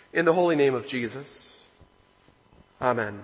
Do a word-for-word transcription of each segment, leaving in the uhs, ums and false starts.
In the holy name of Jesus, amen.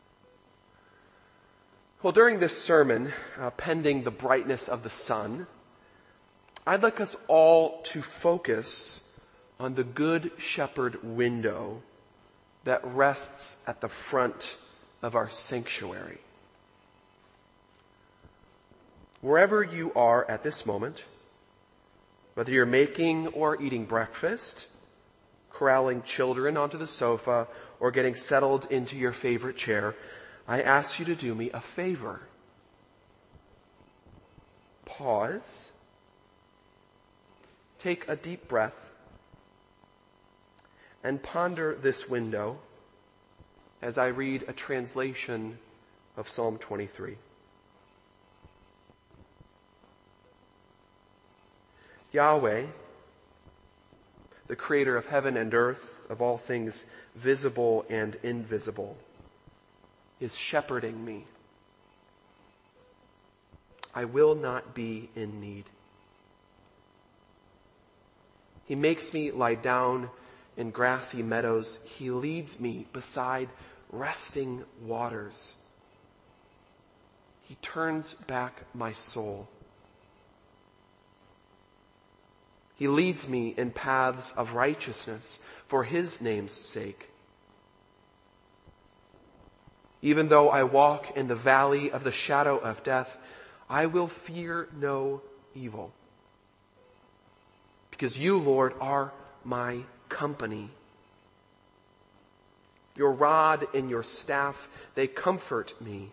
Well, during this sermon, uh, pending the brightness of the sun, I'd like us all to focus on the Good Shepherd window that rests at the front of our sanctuary. Wherever you are at this moment, whether you're making or eating breakfast, corralling children onto the sofa, or getting settled into your favorite chair, I ask you to do me a favor. Pause. Take a deep breath and ponder this window as I read a translation of Psalm twenty-three. Yahweh, the creator of heaven and earth, of all things visible and invisible, is shepherding me. I will not be in need. He makes me lie down in grassy meadows. He leads me beside resting waters. He turns back my soul. He leads me in paths of righteousness for His name's sake. Even though I walk in the valley of the shadow of death, I will fear no evil. Because you, Lord, are my company. Your rod and your staff, they comfort me.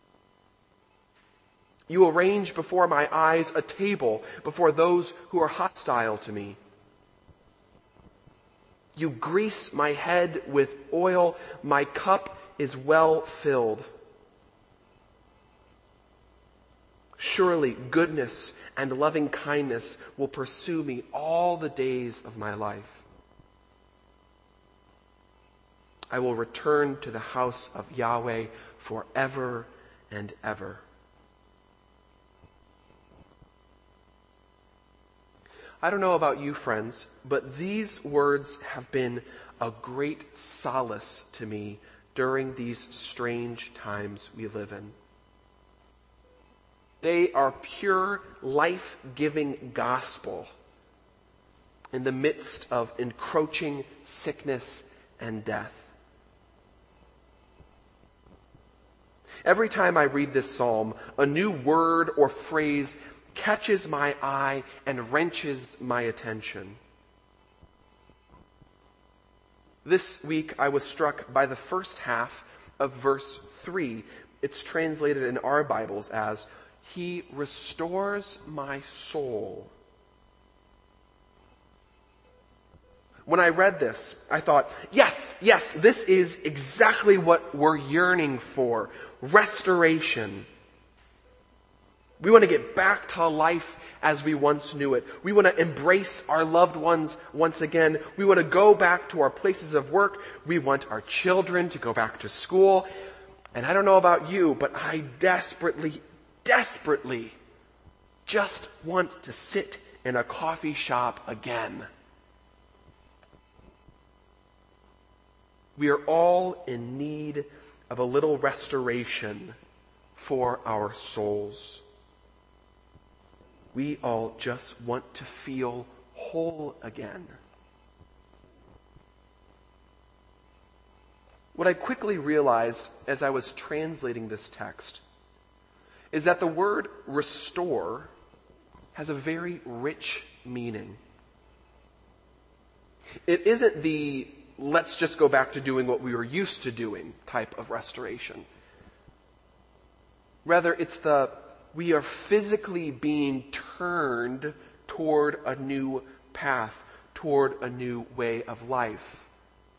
You arrange before my eyes a table before those who are hostile to me. You grease my head with oil. My cup is well filled. Surely goodness and loving kindness will pursue me all the days of my life. I will return to the house of Yahweh forever and ever. I don't know about you, friends, but these words have been a great solace to me during these strange times we live in. They are pure, life-giving gospel in the midst of encroaching sickness and death. Every time I read this psalm, a new word or phrase catches my eye and wrenches my attention. This week I was struck by the first half of verse three. It's translated in our Bibles as, He restores my soul. When I read this, I thought, yes, yes, this is exactly what we're yearning for. Restoration. We want to get back to life as we once knew it. We want to embrace our loved ones once again. We want to go back to our places of work. We want our children to go back to school. And I don't know about you, but I desperately, desperately just want to sit in a coffee shop again. We are all in need of a little restoration for our souls. We all just want to feel whole again. What I quickly realized as I was translating this text is that the word restore has a very rich meaning. It isn't the let's just go back to doing what we were used to doing type of restoration. Rather, it's the we are physically being turned toward a new path, toward a new way of life.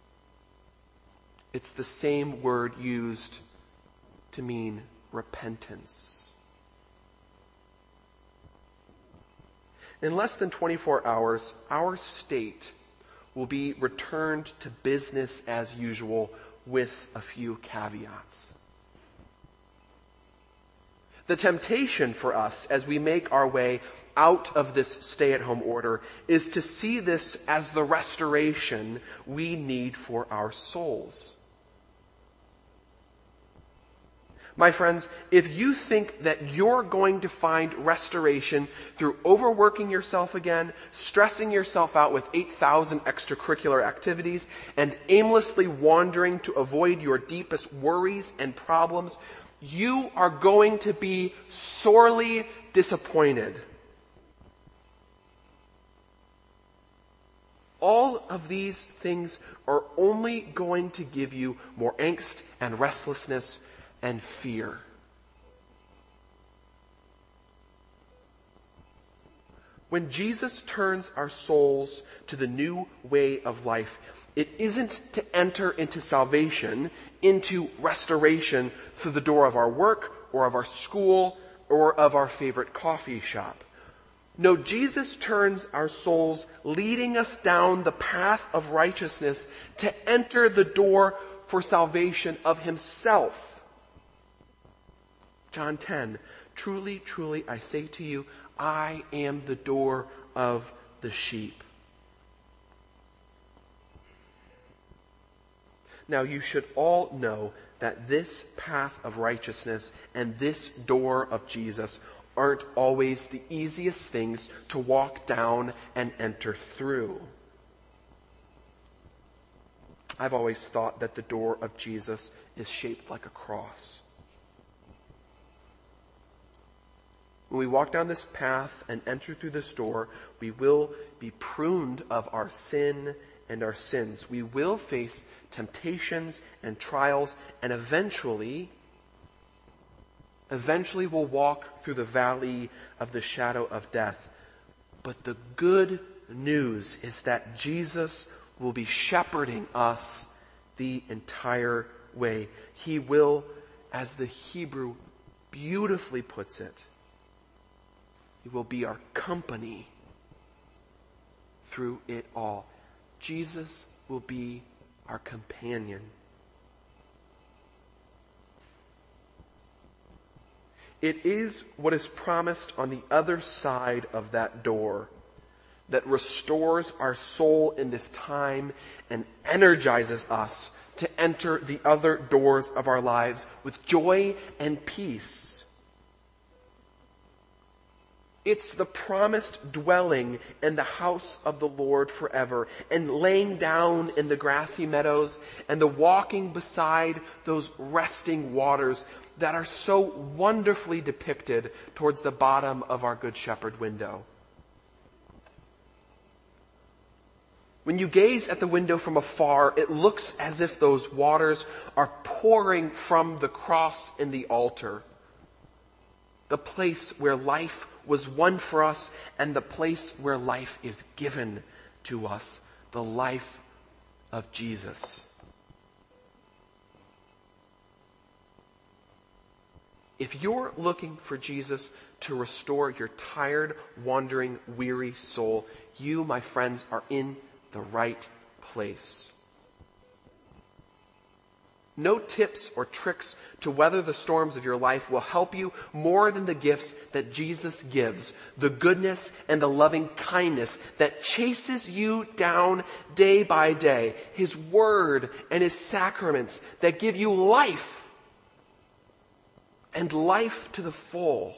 It's the same word used to mean repentance. In less than twenty-four hours, our state will be returned to business as usual with a few caveats. The temptation for us as we make our way out of this stay-at-home order is to see this as the restoration we need for our souls. My friends, if you think that you're going to find restoration through overworking yourself again, stressing yourself out with eight thousand extracurricular activities, and aimlessly wandering to avoid your deepest worries and problems, you are going to be sorely disappointed. All of these things are only going to give you more angst and restlessness and fear. When Jesus turns our souls to the new way of life, it isn't to enter into salvation, into restoration through the door of our work or of our school or of our favorite coffee shop. No, Jesus turns our souls, leading us down the path of righteousness to enter the door for salvation of himself. John ten, truly, truly, I say to you, I am the door of the sheep. Now you should all know that this path of righteousness and this door of Jesus aren't always the easiest things to walk down and enter through. I've always thought that the door of Jesus is shaped like a cross. When we walk down this path and enter through this door, we will be pruned of our sin and our sins. We will face temptations and trials, and eventually, eventually we'll walk through the valley of the shadow of death. But the good news is that Jesus will be shepherding us the entire way. He will, as the Hebrew beautifully puts it, He will be our company through it all. Jesus will be our companion. It is what is promised on the other side of that door that restores our soul in this time and energizes us to enter the other doors of our lives with joy and peace. It's the promised dwelling in the house of the Lord forever, and laying down in the grassy meadows, and the walking beside those resting waters that are so wonderfully depicted towards the bottom of our Good Shepherd window. When you gaze at the window from afar, it looks as if those waters are pouring from the cross and the altar, the place where life was won for us, and the place where life is given to us, the life of Jesus. If you're looking for Jesus to restore your tired, wandering, weary soul, you, my friends, are in the right place. No tips or tricks to weather the storms of your life will help you more than the gifts that Jesus gives, the goodness and the loving kindness that chases you down day by day, His Word and His sacraments that give you life, and life to the full.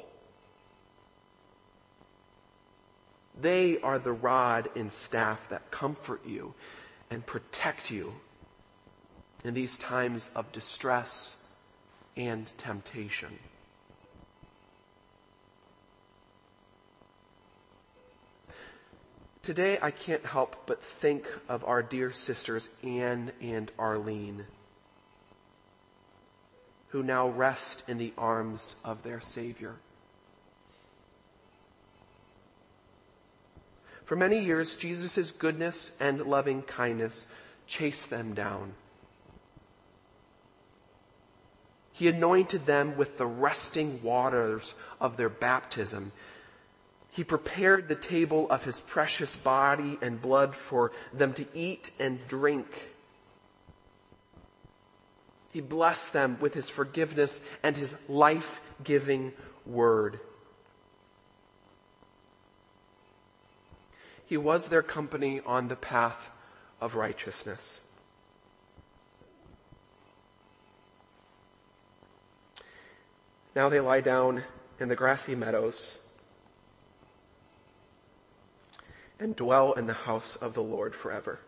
They are the rod and staff that comfort you and protect you in these times of distress and temptation. Today I can't help but think of our dear sisters Anne and Arlene, who now rest in the arms of their Savior. For many years, Jesus' goodness and loving kindness chased them down. He anointed them with the resting waters of their baptism. He prepared the table of His precious body and blood for them to eat and drink. He blessed them with His forgiveness and His life-giving word. He was their company on the path of righteousness. Now they lie down in the grassy meadows and dwell in the house of the Lord forever.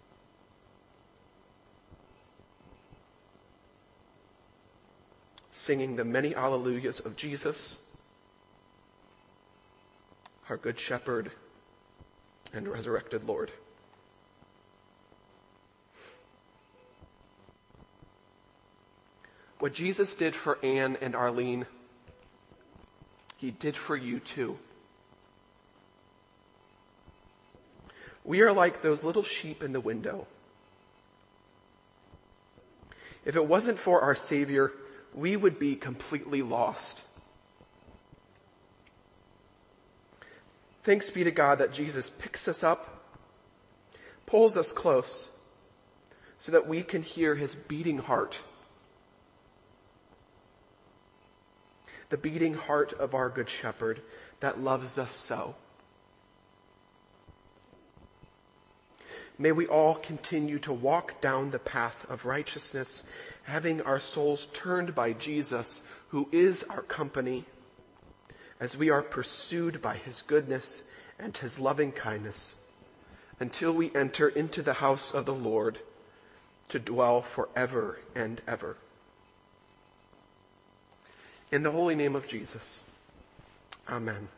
Singing the many alleluias of Jesus, our good shepherd and resurrected Lord. What Jesus did for Anne and Arlene, he did for you too. We are like those little sheep in the window. If it wasn't for our Savior, we would be completely lost. Thanks be to God that Jesus picks us up, pulls us close, so that we can hear his beating heart. The beating heart of our good shepherd that loves us so. May we all continue to walk down the path of righteousness, having our souls turned by Jesus, who is our company, as we are pursued by his goodness and his loving kindness, until we enter into the house of the Lord to dwell forever and ever. In the holy name of Jesus, amen.